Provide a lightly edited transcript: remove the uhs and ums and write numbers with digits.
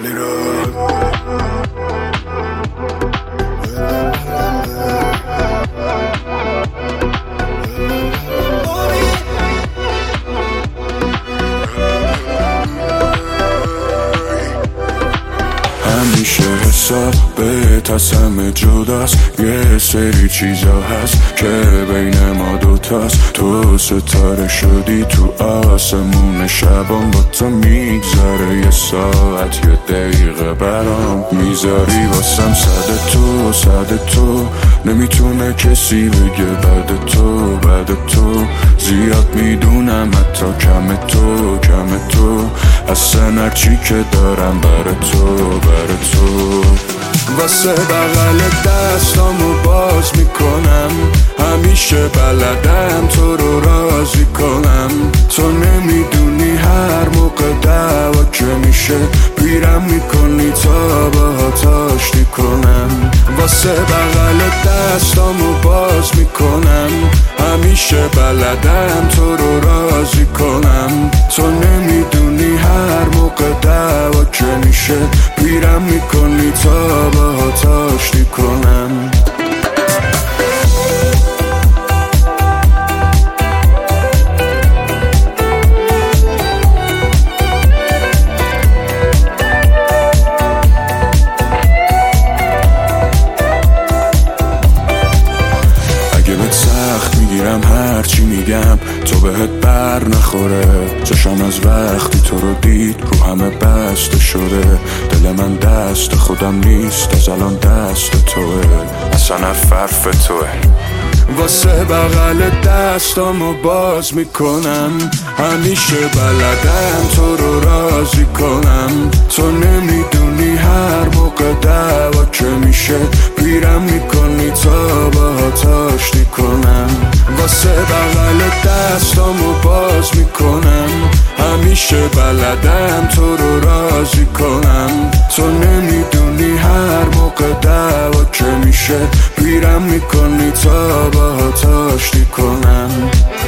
همیشه حساب بهت از همه جداست، یه سری چیزا هست که بین ما دوتاست. تو ستاره شدی تو آسمون شبام، با تو میگذره یه ساعت یه دقیقه برام میذاری واسم صد تو نمیتونه کسی بگه بعد تو زیاد میدونم حتی کم تو اصلا هرچی که دارم بر تو واسه بغل دستامو باز میکنم، همیشه بلدم تو رو راضی کنم. تو نمیدونی هر موقع دعوا که میشه پیرم میکنی تا باهات آشتی کنم. واسه بغل دستامو باز میکنم، همیشه بلدم تو رو راضی کنم. تو نمیدونی هر موقع دعوا که میشه پیرم میکنی تا باهات آشتی کنم. میگیرم هرچی میگم تو بهت بر نخوره. چشم از وقتی تو رو دید رو همه بسته شده. دل من دست خودم نیست از الان دست توه، اصلا حرف توه. واسه بغل دستامو باز میکنم، همیشه بلدم تو رو راضی کنم. تو نمیدونی هر موقع دعوا که میشه پیرم میکنی تا باهات آشتی کنم. واسه بغل دستامو باز میکنم، همیشه بلدم تو رو راضی کنم. تو نمیدونی هر موقع دعوا که میشه پیرم میکنی تا باهات آشتی کنم.